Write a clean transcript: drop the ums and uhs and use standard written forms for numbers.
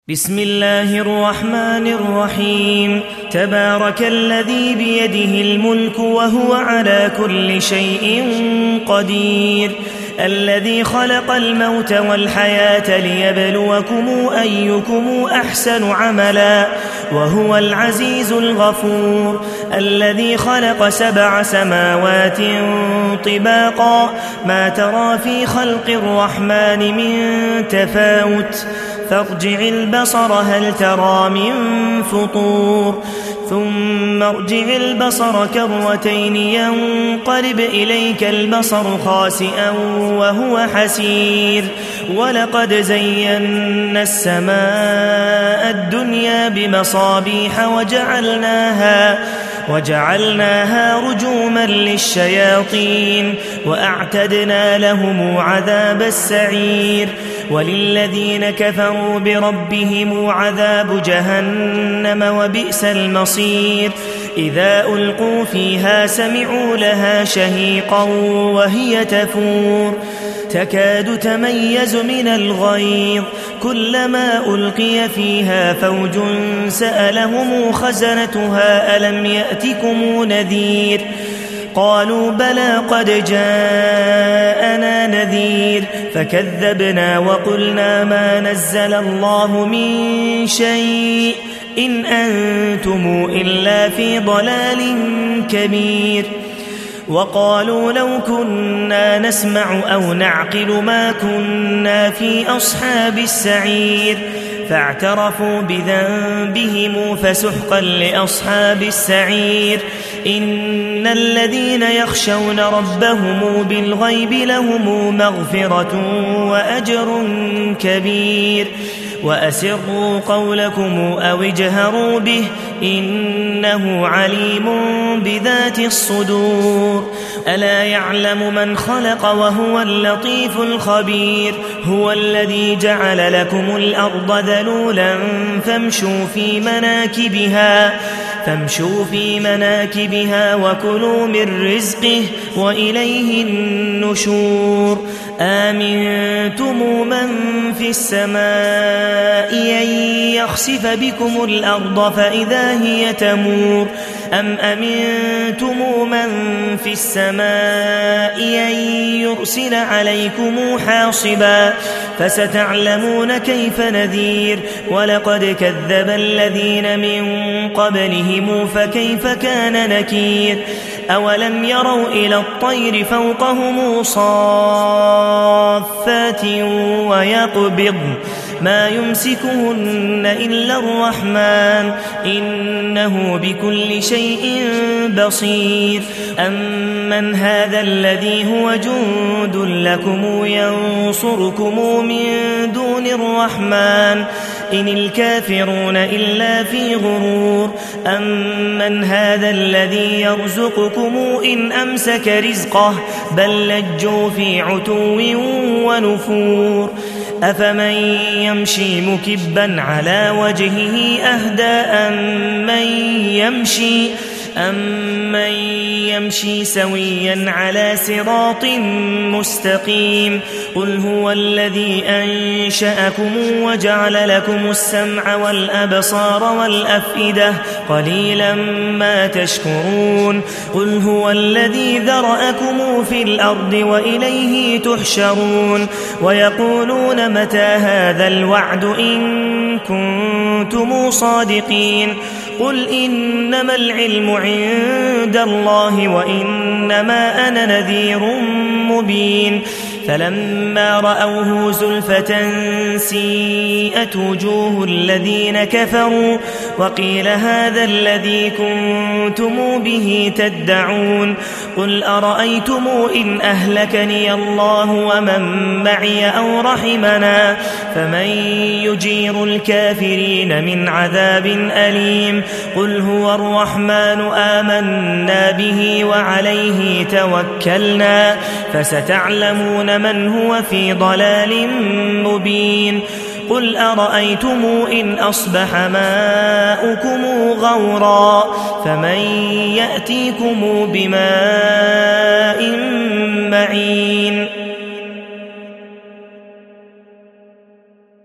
بسم الله الرحمن الرحيم. تبارك الذي بيده الملك وهو على كل شيء قدير، الذي خلق الموت والحياة ليبلوكم أيكم أحسن عملا وهو العزيز الغفور، الذي خلق 7 سماوات طباقا ما ترى في خلق الرحمن من تفاوت، فارجع البصر هل ترى من فطور، ثم ارجع البصر كرتين ينقلب إليك البصر خاسئا وهو حسير، ولقد زينا السماء الدنيا بمصابيح وجعلناها رجوما للشياطين وأعتدنا لهم عذاب السعير، وللذين كفروا بربهم عذاب جهنم وبئس المصير. إذا ألقوا فيها سمعوا لها شهيقا وهي تفور تكاد تميز من الغيظ، كلما ألقي فيها فوج سألهم خزنتها ألم يأتكم نذير، قالوا بلى قد جاءنا نذير، فكذبنا وقلنا ما نزل الله من شيء إن أنتم إلا في ضلال كبير. وقالوا لو كنا نسمع أو نعقل ما كنا في أصحاب السعير، فاعترفوا بذنبهم فسحقا لأصحاب السعير. إن الذين يخشون ربهم بالغيب لهم مغفرة وأجر كبير، وأسروا قولكم أو اجهروا به إنه عليم بذات الصدور. ألا يعلم من خلق وهو اللطيف الخبير، هو الذي جعل لكم الأرض ذلولا فامشوا في مناكبها وكلوا من رزقه وإليه النشور. آمنتم من في السماء أن يخسف بكم الأرض فإذا هي تمور، أم أمنتم من في السماء أن يرسل عليكم حاصبا، فستعلمون كيف نذير. ولقد كذب الذين من قبلهم فكيف كان نكير. أولم يروا إلى الطير فوقهم صافات ويقبض ما يمسكهن إلا الرحمن إنه بكل شيء بصير. أمن هذا الذي هو جند لكم ينصركم من دون الرحمن إن الكافرون إلا في غرور. أمن هذا الذي يرزقكم إن أمسك رزقه بل لجوا في عتو ونفور. أفمن يمشي مكبا على وجهه أهدى أمن يمشي سويا على صراط مستقيم. قل هو الذي أنشأكم وجعل لكم السمع والأبصار والأفئدة قليلا ما تشكرون. قل هو الذي ذرأكم في الأرض وإليه تحشرون. ويقولون متى هذا الوعد إن كنتم صادقين. قل إنما العلم عند الله وإنما أنا نذير مبين. فلما رأوه زلفة سيئت وجوه الذين كفروا وقيل هذا الذي كنتم به تدعون. قل أرأيتم إن أهلكني الله ومن معي أو رحمنا فمن يجير الكافرين من عذاب أليم. قل هو الرحمن آمنا به وعليه توكلنا فستعلمون من هو في ضلال مبين. قل أرأيتم إن أصبح ماؤكم غورا فمن يأتيكم بماء معين.